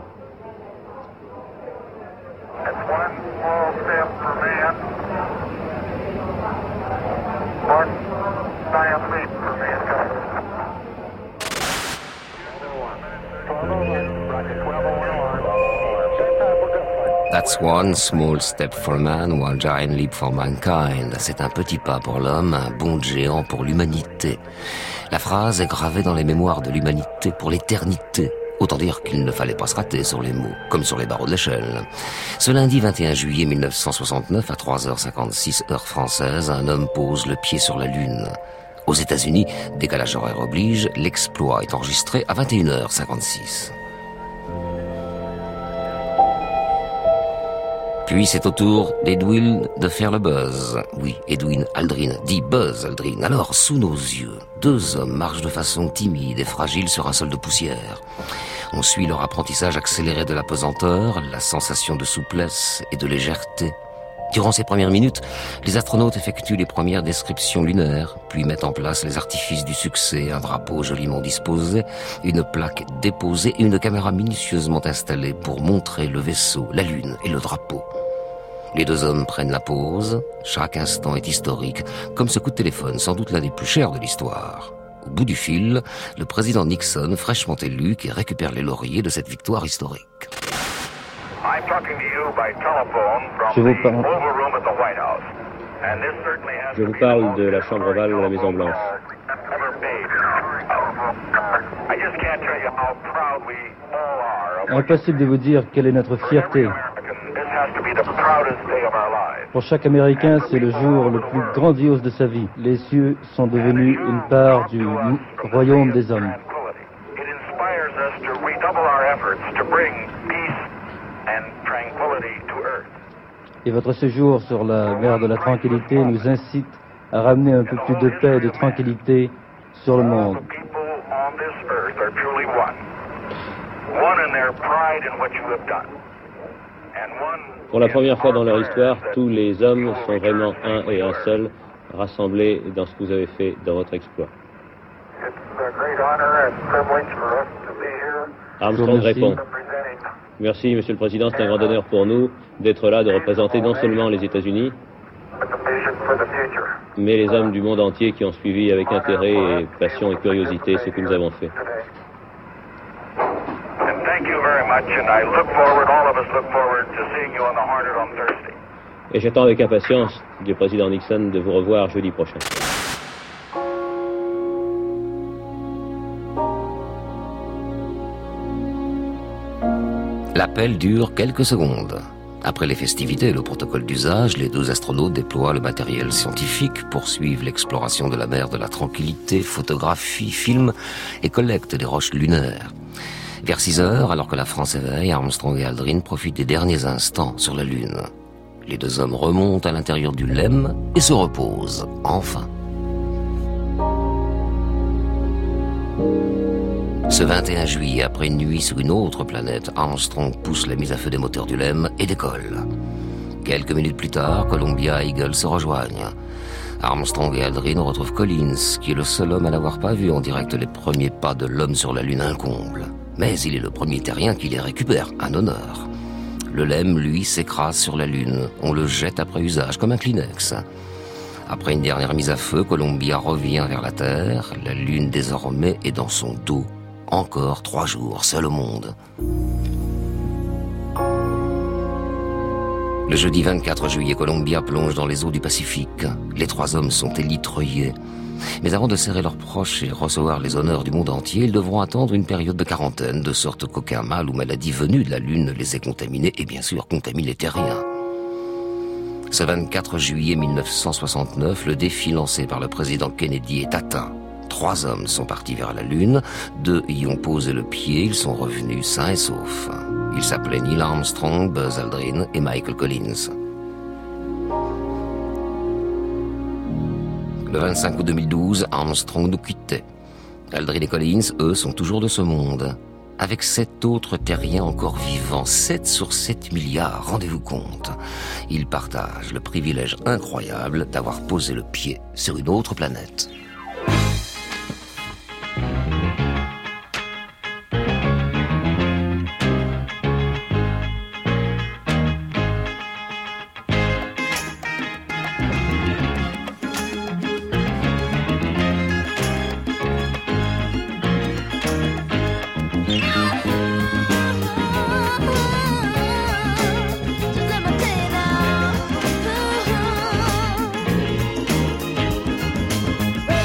That's one small step for man, one giant leap for mankind. C'est un petit pas pour l'homme, un bond de géant pour l'humanité. La phrase est gravée dans les mémoires de l'humanité pour l'éternité. Autant dire qu'il ne fallait pas se rater sur les mots, comme sur les barreaux de l'échelle. Ce lundi vingt et un juillet mille neuf cent soixante-neuf, à trois heures cinquante-six, heure française, un homme pose le pied sur la Lune. Aux États-Unis, décalage horaire oblige, l'exploit est enregistré à vingt et une heures cinquante-six. Puis c'est au tour d'Edwin de faire le buzz. Oui, Edwin Aldrin dit Buzz Aldrin. Alors, sous nos yeux, deux hommes marchent de façon timide et fragile sur un sol de poussière. On suit leur apprentissage accéléré de la pesanteur, la sensation de souplesse et de légèreté. Durant ces premières minutes, les astronautes effectuent les premières descriptions lunaires, puis mettent en place les artifices du succès, un drapeau joliment disposé, une plaque déposée et une caméra minutieusement installée pour montrer le vaisseau, la Lune et le drapeau. Les deux hommes prennent la pause, chaque instant est historique, comme ce coup de téléphone, sans doute l'un des plus chers de l'histoire. Au bout du fil, le président Nixon, fraîchement élu, qui récupère les lauriers de cette victoire historique. Je vous parle, Je vous parle de la chambre ovale de la Maison Blanche. Impossible de vous dire quelle est notre fierté. Pour chaque Américain, c'est le jour le plus grandiose de sa vie. Les cieux sont devenus une part du royaume des hommes. Et votre séjour sur la mer de la tranquillité nous incite à ramener un peu plus de paix et de tranquillité sur le monde. Pour la première fois dans leur histoire, tous les hommes sont vraiment un et un seul, rassemblés dans ce que vous avez fait dans votre exploit. Armstrong répond. Merci, Monsieur le Président, c'est un grand honneur pour nous d'être là, de représenter non seulement les États-Unis, mais les hommes du monde entier qui ont suivi avec intérêt et passion et curiosité ce que nous avons fait. Et j'attends avec impatience du président Nixon de vous revoir jeudi prochain. L'appel dure quelques secondes. Après les festivités et le protocole d'usage, les deux astronautes déploient le matériel scientifique, poursuivent l'exploration de la mer de la tranquillité, photographient, filment et collectent des roches lunaires. Vers six heures, alors que la France éveille, Armstrong et Aldrin profitent des derniers instants sur la Lune. Les deux hommes remontent à l'intérieur du L E M et se reposent, enfin. Ce vingt et un juillet, après une nuit sur une autre planète, Armstrong pousse la mise à feu des moteurs du L E M et décolle. Quelques minutes plus tard, Columbia et Eagle se rejoignent. Armstrong et Aldrin retrouvent Collins, qui est le seul homme à n'avoir pas vu en direct les premiers pas de l'homme sur la Lune incomble. Mais il est le premier terrien qui les récupère, un honneur. Le L E M, lui, s'écrase sur la Lune. On le jette après usage, comme un Kleenex. Après une dernière mise à feu, Columbia revient vers la Terre. La Lune, désormais, est dans son dos. Encore trois jours, seul au monde. Le jeudi vingt-quatre juillet, Columbia plonge dans les eaux du Pacifique. Les trois hommes sont élitreillés. Mais avant de serrer leurs proches et recevoir les honneurs du monde entier, ils devront attendre une période de quarantaine, de sorte qu'aucun mal ou maladie venue de la Lune ne les ait contaminés et bien sûr contamine les terriens. Ce vingt-quatre juillet mille neuf cent soixante-neuf, le défi lancé par le président Kennedy est atteint. Trois hommes sont partis vers la Lune, deux y ont posé le pied, ils sont revenus sains et saufs. Ils s'appelaient Neil Armstrong, Buzz Aldrin et Michael Collins. Le vingt-cinq août deux mille douze, Armstrong nous quittait. Aldrin et Collins, eux, sont toujours de ce monde. Avec sept autres terriens encore vivants, sept sur sept milliards, rendez-vous compte. Ils partagent le privilège incroyable d'avoir posé le pied sur une autre planète. Hey!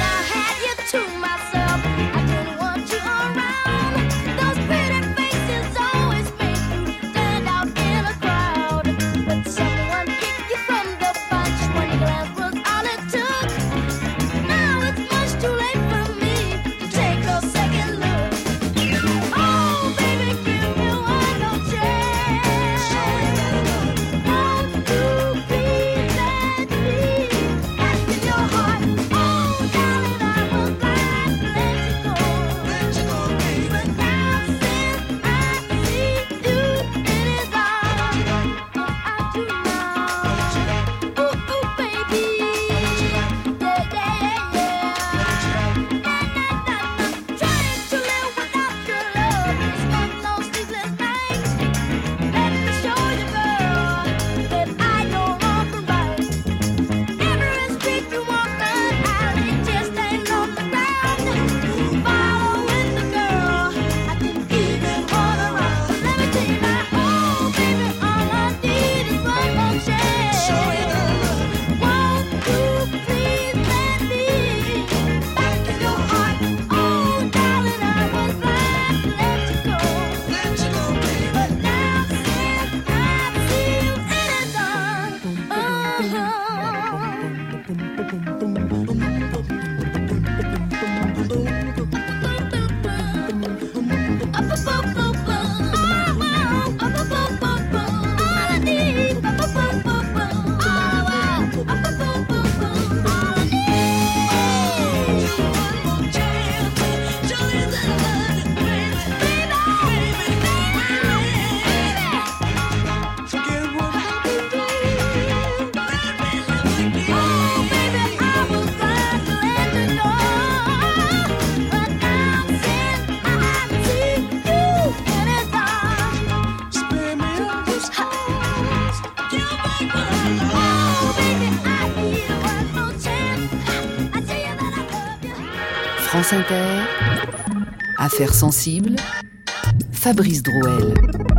France Inter, Affaires sensibles, Fabrice Drouel.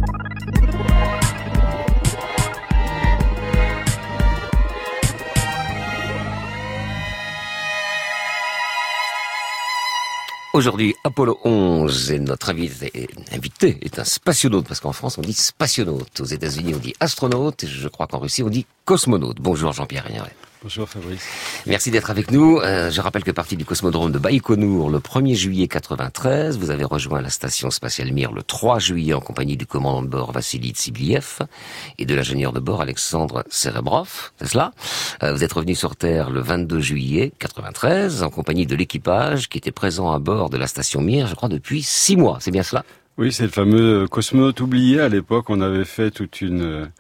Aujourd'hui, Apollo onze, et notre invité, invité est un spationaute, parce qu'en France on dit spationaute, aux États-Unis on dit astronaute, et je crois qu'en Russie on dit cosmonaute. Bonjour Jean-Pierre Rigneret. Bonjour Fabrice. Merci d'être avec nous. Euh, je rappelle que parti du cosmodrome de Baïkonour le premier juillet quatre-vingt-treize, vous avez rejoint la station spatiale Mir le trois juillet en compagnie du commandant de bord Vassili Tsibliev et de l'ingénieur de bord Alexandre Serebrov, c'est cela. Euh, vous êtes revenu sur Terre le vingt-deux juillet quatre-vingt-treize en compagnie de l'équipage qui était présent à bord de la station Mir, je crois, depuis six mois. C'est bien cela? Oui, c'est le fameux cosmonaute oublié. À l'époque, on avait fait toute une...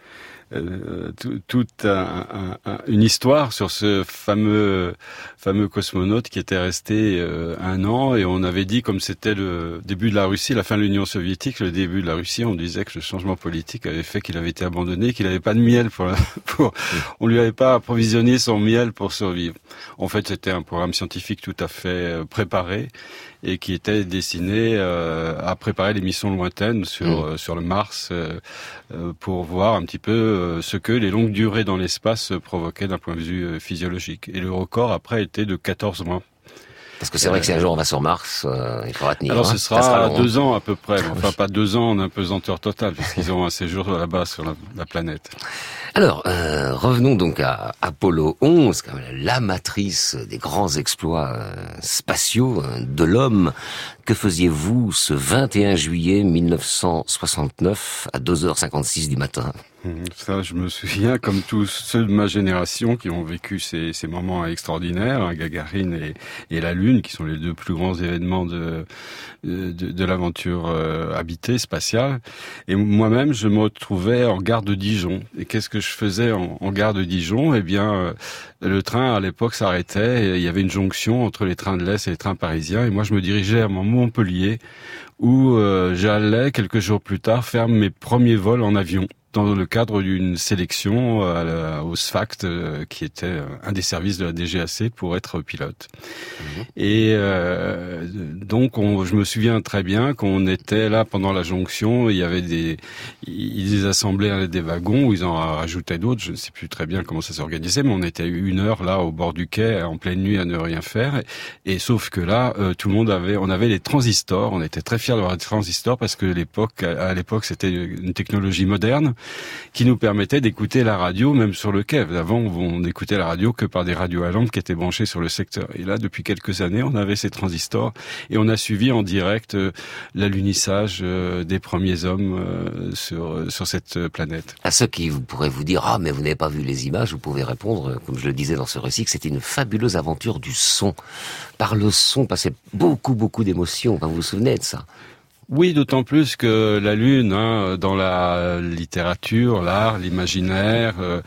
Euh, tout, toute un, un, un, une histoire sur ce fameux fameux cosmonaute qui était resté euh, un an, et on avait dit, comme c'était le début de la Russie, la fin de l'Union soviétique, le début de la Russie, on disait que le changement politique avait fait qu'il avait été abandonné, qu'il n'avait pas de miel pour, pour on lui avait pas approvisionné son miel pour survivre. En fait, c'était un programme scientifique tout à fait préparé et qui était destiné euh, à préparer les missions lointaines sur mmh. euh, sur le Mars euh, euh, pour voir un petit peu euh, ce que les longues durées dans l'espace provoquaient d'un point de vue euh, physiologique. Et le record après était de quatorze mois. Parce que c'est vrai que si un jour on va sur Mars, euh, il faudra tenir. Alors hein, ce sera, sera deux ans à peu près, enfin pas deux ans en apesanteur totale, puisqu'ils ont un séjour là-bas sur la, la planète. Alors, euh, revenons donc à Apollo onze, quand même la matrice des grands exploits euh, spatiaux euh, de l'homme. Que faisiez-vous ce vingt et un juillet mille neuf cent soixante-neuf à deux heures cinquante-six du matin? Ça, je me souviens, comme tous ceux de ma génération qui ont vécu ces, ces moments extraordinaires, hein, Gagarine et, et la Lune, qui sont les deux plus grands événements de, de, de l'aventure euh, habitée, spatiale. Et moi-même, je me retrouvais en gare de Dijon. Et qu'est-ce que je faisais en, en gare de Dijon? Eh bien, euh, le train, à l'époque, s'arrêtait. Et il y avait une jonction entre les trains de l'Est et les trains parisiens. Et moi, je me dirigeais à Montpellier, où euh, j'allais, quelques jours plus tard, faire mes premiers vols en avion, dans le cadre d'une sélection à la, au S F A C T, euh, qui était un des services de la D G A C pour être pilote. Mmh. Et euh, donc, on, je me souviens très bien qu'on était là pendant la jonction, il y avait des... Ils désassemblaient des wagons, ou ils en rajoutaient d'autres, je ne sais plus très bien comment ça s'organisait, mais on était une heure là, au bord du quai, en pleine nuit, à ne rien faire. Et, et sauf que là, euh, tout le monde avait... On avait les transistors, on était très fiers d'avoir des transistors, parce que l'époque, à l'époque, c'était une technologie moderne, qui nous permettait d'écouter la radio même sur le quai. Avant, on n'écoutait la radio que par des radios à lampe qui étaient branchées sur le secteur. Et là, depuis quelques années, on avait ces transistors et on a suivi en direct euh, l'alunissage euh, des premiers hommes euh, sur sur cette planète. À ceux qui vous pourraient vous dire « Ah, mais vous n'avez pas vu les images », vous pouvez répondre, comme je le disais dans ce récit, que c'était une fabuleuse aventure du son. Par le son passait beaucoup, beaucoup d'émotions. Enfin, vous vous souvenez de ça? Oui, d'autant plus que la Lune, hein, dans la littérature, l'art, l'imaginaire, euh,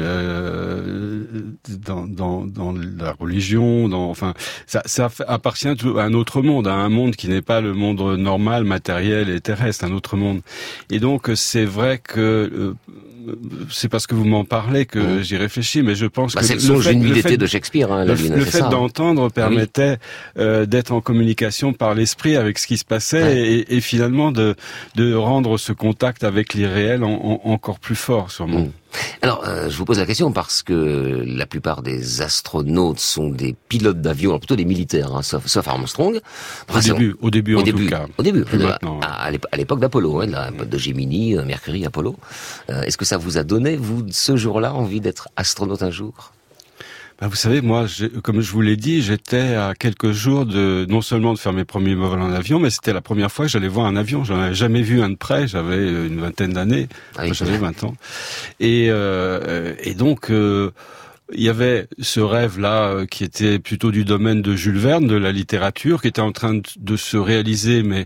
euh, dans, dans, dans la religion, dans, enfin, ça, ça appartient à un autre monde, à un monde qui n'est pas le monde normal, matériel et terrestre, un autre monde. Et donc, c'est vrai que euh, c'est parce que vous m'en parlez que mmh. j'y réfléchis, mais je pense bah, que c'est le songe d'une nuit d'été de Shakespeare. Hein, le, Lune, le fait ça, d'entendre hein. permettait oui. euh, d'être en communication par l'esprit avec ce qui se passait ouais. et, et finalement de, de rendre ce contact avec l'irréel en, en, encore plus fort, sûrement. Mmh. Alors, euh, je vous pose la question parce que la plupart des astronautes sont des pilotes d'avion, alors plutôt des militaires, hein, sauf, sauf Armstrong. Au début, au début, au en début, tout cas. Au début, Plus de, maintenant, à, à l'époque d'Apollo, hein, de, la, de Gemini, Mercury, Apollo. Euh, est-ce que ça vous a donné, vous, ce jour-là, envie d'être astronaute un jour ? Ben vous savez, moi, comme je vous l'ai dit, j'étais à quelques jours de non seulement de faire mes premiers vols en avion, mais c'était la première fois que j'allais voir un avion. J'en avais jamais vu un de près. J'avais une vingtaine d'années. Ah oui, j'avais vingt ans. Et, euh, et donc, euh, il y avait ce rêve-là euh, qui était plutôt du domaine de Jules Verne, de la littérature, qui était en train de, de se réaliser, mais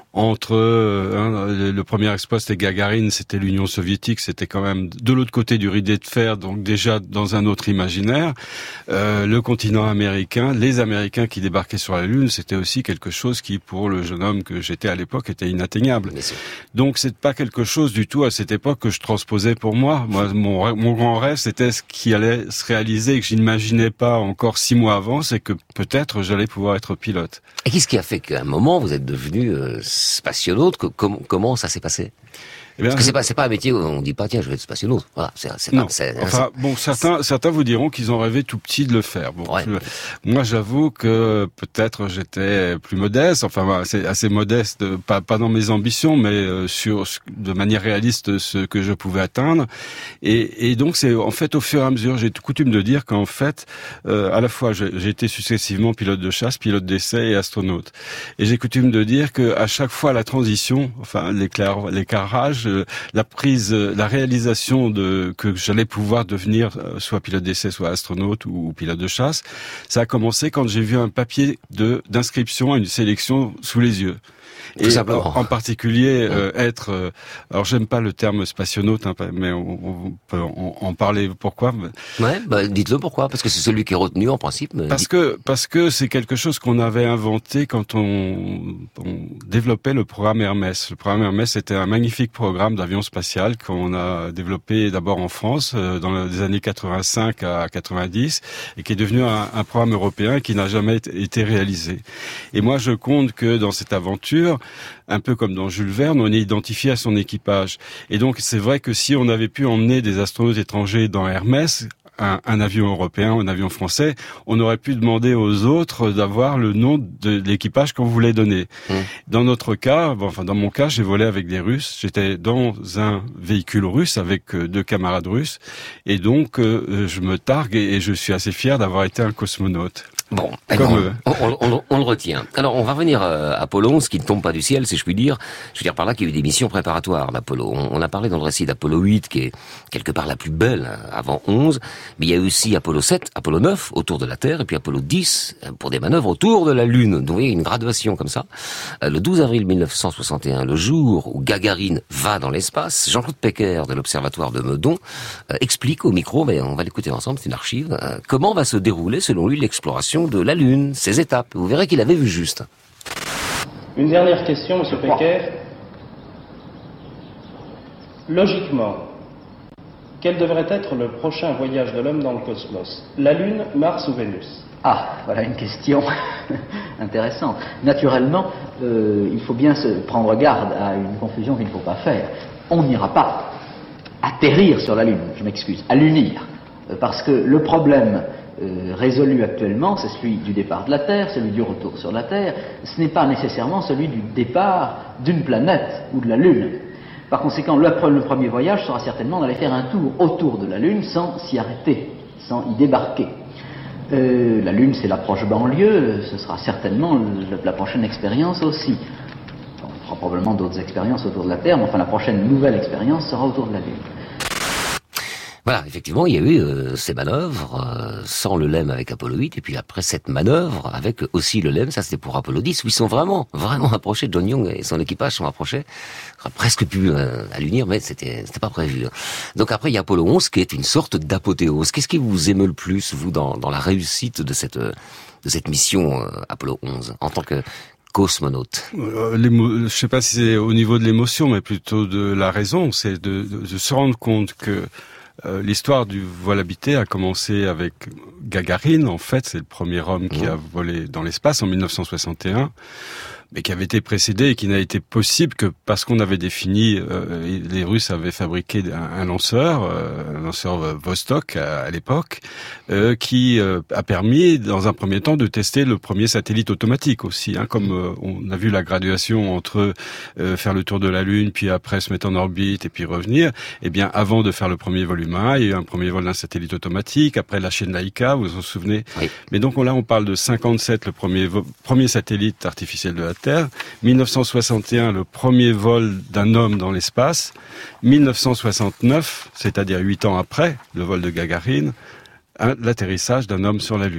entre euh, hein, le, le premier exploit c'était Gagarine, c'était l'Union soviétique, c'était quand même de l'autre côté du rideau de fer, donc déjà dans un autre imaginaire. Euh, le continent américain, les Américains qui débarquaient sur la Lune, c'était aussi quelque chose qui, pour le jeune homme que j'étais à l'époque, était inatteignable. Donc c'est pas quelque chose du tout à cette époque que je transposais pour moi. Moi, mon, mon grand rêve, c'était ce qui allait se réaliser et que je n'imaginais pas encore six mois avant, c'est que peut-être j'allais pouvoir être pilote. Et qu'est-ce qui a fait qu'à un moment vous êtes devenu euh, spationaute? Com- Comment ça s'est passé? Eh bien, Parce que c'est pas c'est pas un métier où on dit pas tiens je vais être spationaute. Voilà, c'est c'est non. Pas, c'est, enfin c'est... bon certains certains vous diront qu'ils ont rêvé tout petit de le faire. Bon, ouais. je, moi j'avoue que peut-être j'étais plus modeste, enfin c'est assez modeste, pas pas dans mes ambitions, mais euh, sur de manière réaliste ce que je pouvais atteindre. Et, et donc c'est en fait au fur et à mesure, j'ai coutume de dire qu'en fait euh, à la fois j'ai, j'ai été successivement pilote de chasse, pilote d'essai et astronaute. Et j'ai coutume de dire que à chaque fois la transition, enfin l'éclair, l'éclairage, la prise, la réalisation de que j'allais pouvoir devenir soit pilote d'essai, soit astronaute ou, ou pilote de chasse, ça a commencé quand j'ai vu un papier de d'inscription à une sélection sous les yeux. Tout et simplement. En, en particulier euh, être, euh, alors j'aime pas le terme spationaute, hein, mais on, on peut en, en parler. Pourquoi? Ouais, bah dites-le pourquoi. Parce que c'est celui qui est retenu en principe. Mais... Parce que parce que c'est quelque chose qu'on avait inventé quand on, on développait le programme Hermès. Le programme Hermès était un magnifique programme d'avion spatial qu'on a développé d'abord en France euh, dans les années quatre-vingt-cinq à quatre-vingt-dix et qui est devenu un, un programme européen qui n'a jamais été réalisé. Et moi, je compte que dans cette aventure, un peu comme dans Jules Verne, on est identifié à son équipage. Et donc, c'est vrai que si on avait pu emmener des astronautes étrangers dans Hermès, un, un avion européen, un avion français, on aurait pu demander aux autres d'avoir le nom de l'équipage qu'on voulait donner. Mmh. Dans notre cas, bon, enfin dans mon cas, j'ai volé avec des Russes. J'étais dans un véhicule russe avec deux camarades russes, et donc euh, je me targue et, et je suis assez fier d'avoir été un cosmonaute. Bon, on, on, on, on le retient. Alors, on va revenir à Apollo onze, qui ne tombe pas du ciel, si je puis dire. Je veux dire par là qu'il y a eu des missions préparatoires d'Apollo. On, on a parlé dans le récit d'Apollo huit, qui est quelque part la plus belle avant onze, mais il y a eu aussi Apollo sept, Apollo neuf, autour de la Terre, et puis Apollo dix, pour des manœuvres autour de la Lune. Donc, vous voyez, une graduation comme ça. Le douze avril mille neuf cent soixante et un, le jour où Gagarine va dans l'espace, Jean-Claude Pecker, de l'Observatoire de Meudon, euh, explique au micro, mais on va l'écouter ensemble, c'est une archive, euh, comment va se dérouler, selon lui, l'exploration de la Lune, ses étapes. Vous verrez qu'il avait vu juste. Une dernière question, Monsieur Pecker. Logiquement, quel devrait être le prochain voyage de l'homme dans le cosmos? La Lune, Mars ou Vénus? Ah, voilà une question intéressante. Naturellement, euh, il faut bien se prendre garde à une confusion qu'il ne faut pas faire. On n'ira pas atterrir sur la Lune, je m'excuse, à l'unir, parce que le problème Euh, résolu actuellement, c'est celui du départ de la Terre, celui du retour sur la Terre. Ce n'est pas nécessairement celui du départ d'une planète ou de la Lune. Par conséquent, le, le premier voyage sera certainement d'aller faire un tour autour de la Lune sans s'y arrêter, sans y débarquer. Euh, la Lune, c'est l'approche banlieue, ce sera certainement le, la prochaine expérience aussi. On fera probablement d'autres expériences autour de la Terre, mais enfin la prochaine nouvelle expérience sera autour de la Lune. Voilà, effectivement, il y a eu euh, ces manœuvres euh, sans le LEM avec Apollo huit, et puis après cette manœuvre avec aussi le LEM, ça c'était pour Apollo dix, où ils sont vraiment, vraiment approchés. John Young et son équipage sont approchés, on a presque pu euh, à l'unir, mais c'était c'était pas prévu. Donc après, il y a Apollo onze, qui est une sorte d'apothéose. Qu'est-ce qui vous émeut le plus, vous, dans, dans la réussite de cette, de cette mission euh, Apollo onze, en tant que cosmonaute? Euh, je sais pas si c'est au niveau de l'émotion, mais plutôt de la raison, c'est de, de, de se rendre compte que Euh, l'histoire du vol habité a commencé avec Gagarine. En fait, c'est le premier homme qui a volé dans l'espace en mille neuf cent soixante et un, mais qui avait été précédé et qui n'a été possible que parce qu'on avait défini, euh, les Russes avaient fabriqué un, un lanceur, euh, un lanceur Vostok à, à l'époque, euh, qui euh, a permis, dans un premier temps, de tester le premier satellite automatique aussi. Hein, comme euh, on a vu la graduation entre euh, faire le tour de la Lune, puis après se mettre en orbite et puis revenir. Eh bien, avant de faire le premier vol humain, il y a eu un premier vol d'un satellite automatique. Après, la chaîne Laika, vous vous en souvenez? Oui. Mais donc là, on parle de cinquante-sept, le premier vo- premier satellite artificiel de la Terre, mille neuf cent soixante et un, le premier vol d'un homme dans l'espace, mille neuf cent soixante-neuf, c'est-à-dire huit ans après le vol de Gagarine, l'atterrissage d'un homme sur la Lune.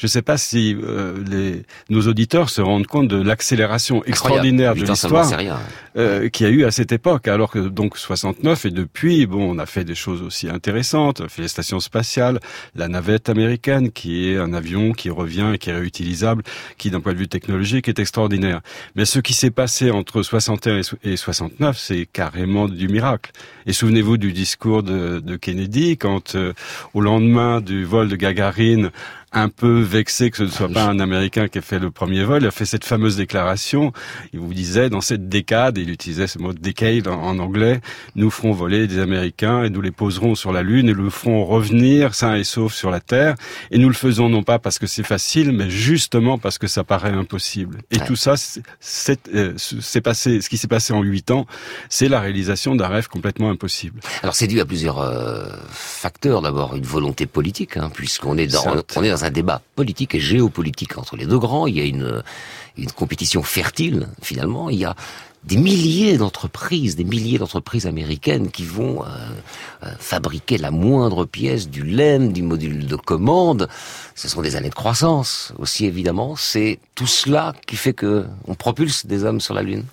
Je ne sais pas si euh, les, nos auditeurs se rendent compte de l'accélération extraordinaire de l'histoire euh, qu'il y a eu à cette époque. Alors que donc soixante-neuf et depuis, bon, on a fait des choses aussi intéressantes. On a fait les stations spatiales, la navette américaine qui est un avion qui revient et qui est réutilisable, qui d'un point de vue technologique est extraordinaire. Mais ce qui s'est passé entre soixante et un et soixante-neuf, c'est carrément du miracle. Et souvenez-vous du discours de, de Kennedy quand, euh, au lendemain du vol de Gagarine, un peu vexé que ce ne soit pas un Américain qui ait fait le premier vol, il a fait cette fameuse déclaration. Il vous disait, dans cette décade, il utilisait ce mot decade en, en anglais, nous ferons voler des Américains et nous les poserons sur la Lune et nous le ferons revenir sains et saufs sur la Terre. Et nous le faisons non pas parce que c'est facile, mais justement parce que ça paraît impossible. Et ouais. tout ça, c'est, c'est, euh, c'est passé, ce qui s'est passé en huit ans, c'est la réalisation d'un rêve complètement impossible. Alors c'est dû à plusieurs euh, facteurs. D'abord une volonté politique, hein, puisqu'on est dans, on, on est dans un débat politique et géopolitique entre les deux grands. Il y a une, une compétition fertile, finalement. Il y a des milliers d'entreprises, des milliers d'entreprises américaines qui vont euh, euh, fabriquer la moindre pièce du L E M, du module de commande. Ce sont des années de croissance aussi, évidemment. C'est tout cela qui fait que on propulse des hommes sur la Lune.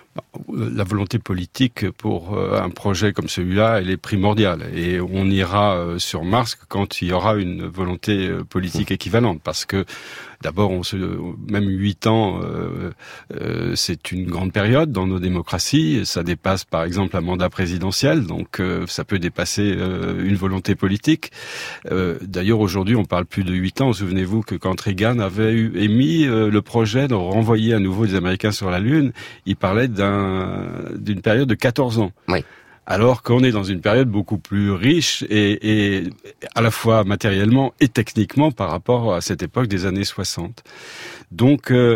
La volonté politique pour un projet comme celui-là, elle est primordiale. Et on ira sur Mars quand il y aura une volonté politique équivalente. Parce que, d'abord, on se, même huit ans, euh, euh, c'est une grande période dans nos démocraties. Ça dépasse, par exemple, un mandat présidentiel. Donc, euh, ça peut dépasser euh, une volonté politique. Euh, d'ailleurs, aujourd'hui, on parle plus de huit ans. Souvenez-vous que quand Reagan avait eu, émis euh, le projet de renvoyer à nouveau des Américains sur la Lune, il parlait d'un d'une période de quatorze ans. Oui. Alors qu'on est dans une période beaucoup plus riche et, et à la fois matériellement et techniquement par rapport à cette époque des années soixante. Donc, euh,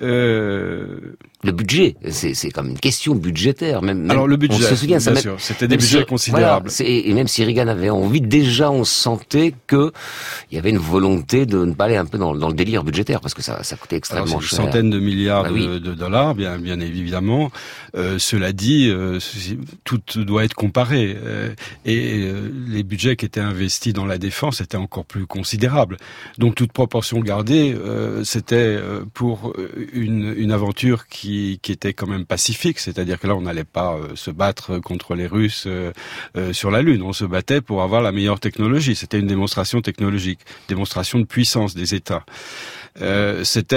euh... le budget, c'est, c'est comme une question budgétaire. Même, même alors le budget, on se souvient, bien ça sûr, même, c'était des budgets si, considérables. Voilà, et même si Reagan avait envie, déjà on sentait que il y avait une volonté de ne pas aller un peu dans, dans le délire budgétaire, parce que ça, ça coûtait extrêmement alors, cher. Une centaine de milliards bah, oui. de, de dollars, bien, bien évidemment. Euh, cela dit, euh, tout doit être comparé. Euh, et euh, les budgets qui étaient investis dans la défense étaient encore plus considérables. Donc toute proportion gardée, euh, c'était euh, pour une, une aventure qui, qui était quand même pacifique, c'est-à-dire que là on n'allait pas euh, se battre contre les Russes euh, euh, sur la Lune, on se battait pour avoir la meilleure technologie, c'était une démonstration technologique, démonstration de puissance des États. Euh, c'était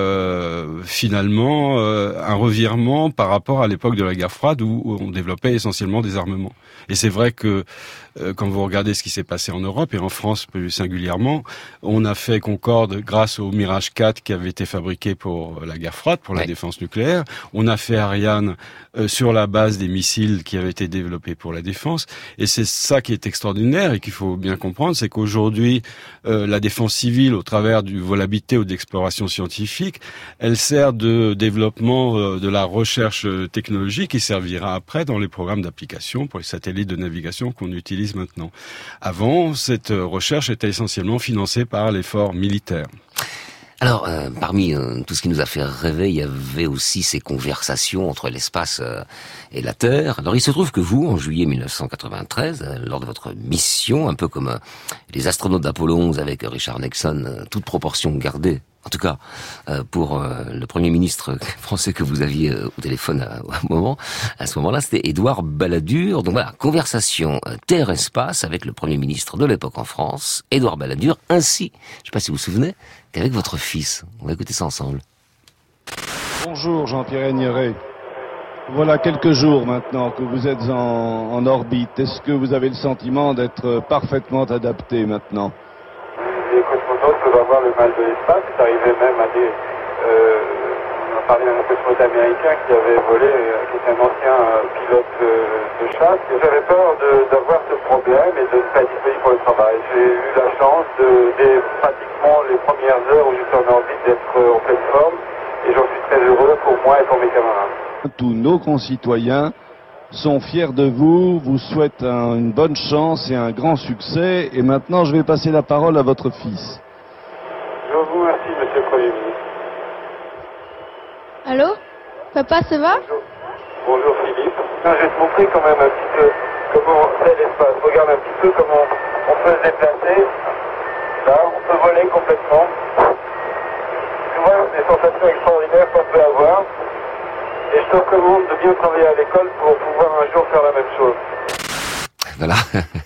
euh, finalement euh, un revirement par rapport à l'époque de la guerre froide où, où on développait essentiellement des armements. Et c'est vrai que euh, quand vous regardez ce qui s'est passé en Europe et en France plus singulièrement, on a fait Concorde grâce au Mirage quatre qui avait été fabriqué pour la guerre froide, pour la ouais. défense nucléaire. On a fait Ariane euh, sur la base des missiles qui avaient été développés pour la défense. Et c'est ça qui est extraordinaire et qu'il faut bien comprendre, c'est qu'aujourd'hui, euh, la défense civile, au travers du vol habité ou d'exploration scientifique, elle sert de développement euh, de la recherche technologique qui servira après dans les programmes d'application pour les satellites de navigation qu'on utilise maintenant. Avant, cette recherche était essentiellement financée par l'effort militaire. Alors, euh, parmi euh, tout ce qui nous a fait rêver, il y avait aussi ces conversations entre l'espace euh, et la Terre. Alors, il se trouve que vous, en juillet mille neuf cent quatre-vingt-treize, euh, lors de votre mission, un peu comme euh, les astronautes d'Apollo onze avec Richard Nixon, euh, toute proportion gardée, en tout cas euh, pour euh, le Premier ministre français que vous aviez euh, au téléphone à, à, un moment, à ce moment-là, c'était Édouard Balladur. Donc voilà, conversation euh, Terre-Espace avec le Premier ministre de l'époque en France, Édouard Balladur, ainsi, je ne sais pas si vous vous souvenez, qu'avec votre fils. On va écouter ça ensemble. Bonjour Jean-Pierre Aigneret. Voilà quelques jours maintenant que vous êtes en, en orbite. Est-ce que vous avez le sentiment d'être parfaitement adapté maintenant? Les cosmonautes peuvent avoir le mal de l'espace. C'est arrivé même à des... Euh, on a parlé d'un cosmonaute américain qui avait volé, euh, qui était un ancien euh, pilote de, de chasse. Et j'avais peur de, d'avoir ce problème et de ne pas être disponible pour le travail. J'ai eu la chance de, de pratiquement les premières heures où j'étais en orbite d'être en pleine forme. Et j'en suis très heureux pour moi et pour mes camarades. Tous nos concitoyens sont fiers de vous, vous souhaitent un, une bonne chance et un grand succès. Et maintenant, je vais passer la parole à votre fils. Je vous remercie, monsieur le Premier ministre. Allô? Papa, ça va? Bonjour, Bonjour Philippe. Je vais te montrer quand même un petit peu comment c'est l'espace. Regarde un petit peu comment on peut se déplacer. Là, on peut voler complètement. vieux travailler à l'école pour pouvoir un jour faire la même chose. Voilà,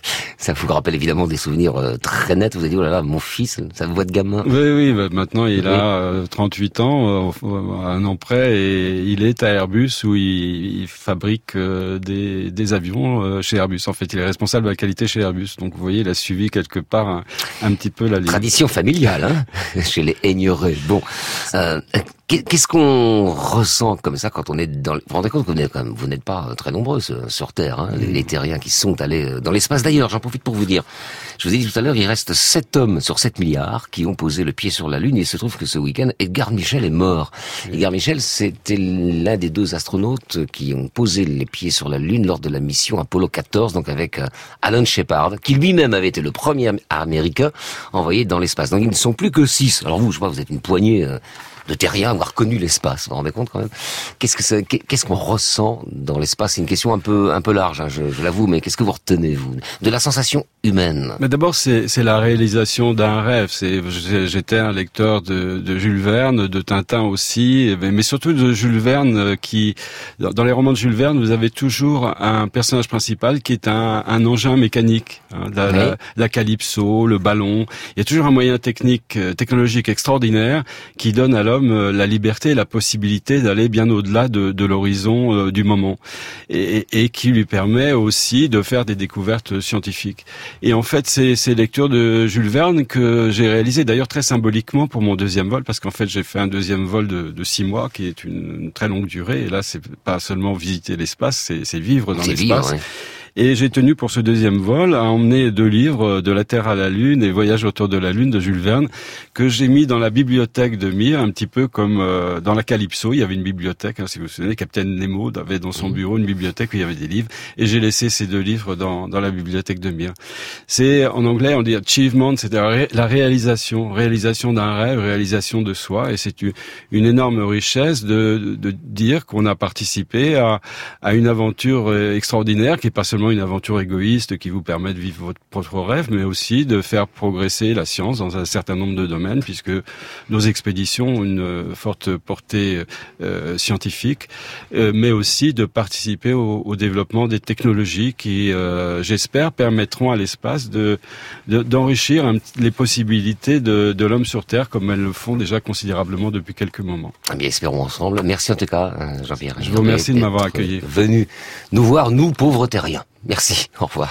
ça vous rappelle évidemment des souvenirs euh, très nets. Vous avez dit, oh là là, mon fils, sa voix de gamin. Oui, oui, bah maintenant il oui. a euh, trente-huit ans, euh, un an près, et il est à Airbus où il, il fabrique euh, des, des avions euh, chez Airbus. En fait, il est responsable de la qualité chez Airbus. Donc vous voyez, il a suivi quelque part un, un petit peu la ligne. Tradition familiale, hein, chez les Aigneret. Bon, euh, qu'est-ce qu'on ressent comme ça quand on est dans... Vous vous rendez compte que vous n'êtes, quand même, vous n'êtes pas très nombreux sur Terre, hein, les, les terriens qui sont allés dans l'espace. D'ailleurs, j'en profite pour vous dire, je vous ai dit tout à l'heure, il reste sept hommes sur sept milliards qui ont posé le pied sur la Lune. Et il se trouve que ce week-end, Edgar Mitchell est mort. Oui. Edgar Mitchell, c'était l'un des deux astronautes qui ont posé les pieds sur la Lune lors de la mission Apollo quatorze, donc avec euh, Alan Shepard, qui lui-même avait été le premier Américain envoyé dans l'espace. Donc ils ne sont plus que six. Alors vous, je vois, vous êtes une poignée... Euh, de terriens avoir connu l'espace. Vous vous rendez compte quand même? Qu'est-ce que c'est, qu'est-ce qu'on ressent dans l'espace? C'est une question un peu, un peu large, hein, je, je l'avoue, mais qu'est-ce que vous retenez, vous, de la sensation humaine? Mais d'abord, c'est, c'est la réalisation d'un rêve. C'est, j'étais un lecteur de, de Jules Verne, de Tintin aussi, mais surtout de Jules Verne qui, dans les romans de Jules Verne, vous avez toujours un personnage principal qui est un, un engin mécanique, hein, la, oui. la, la calypso, le ballon. Il y a toujours un moyen technique, technologique extraordinaire qui donne à l'homme la liberté et la possibilité d'aller bien au-delà de, de l'horizon euh, du moment et, et qui lui permet aussi de faire des découvertes scientifiques. Et en fait, c'est ces lectures de Jules Verne que j'ai réalisées d'ailleurs très symboliquement pour mon deuxième vol, parce qu'en fait, j'ai fait un deuxième vol de, de six mois qui est une, une très longue durée. Et là, c'est pas seulement visiter l'espace, c'est, c'est vivre dans c'est l'espace. Vivre, ouais. Et j'ai tenu pour ce deuxième vol à emmener deux livres, De la Terre à la Lune et Voyage autour de la Lune de Jules Verne, que j'ai mis dans la bibliothèque de Mir, un petit peu comme euh, dans la Calypso. Il y avait une bibliothèque, hein, si vous vous souvenez, Capitaine Nemo avait dans son bureau une bibliothèque où il y avait des livres, et j'ai laissé ces deux livres dans, dans la bibliothèque de Mir. C'est, en anglais, on dit achievement, c'est la, ré, la réalisation, réalisation d'un rêve, réalisation de soi, et c'est une, une énorme richesse de, de, de dire qu'on a participé à, à une aventure extraordinaire qui est pas seulement une aventure égoïste qui vous permet de vivre votre propre rêve, mais aussi de faire progresser la science dans un certain nombre de domaines, puisque nos expéditions ont une forte portée euh, scientifique, euh, mais aussi de participer au, au développement des technologies qui, euh, j'espère, permettront à l'espace de, de d'enrichir un, les possibilités de, de l'homme sur Terre, comme elles le font déjà considérablement depuis quelques moments. Eh bien, espérons ensemble. Merci en tout cas, Jean-Pierre. Je vous remercie de m'avoir accueilli. Venu nous voir, nous, pauvres terriens. Merci, au revoir.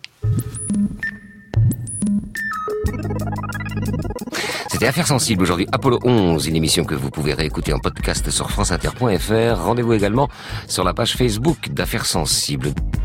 C'était Affaires sensibles aujourd'hui, Apollo onze, une émission que vous pouvez réécouter en podcast sur franceinter point f r. Rendez-vous également sur la page Facebook d'Affaires sensibles.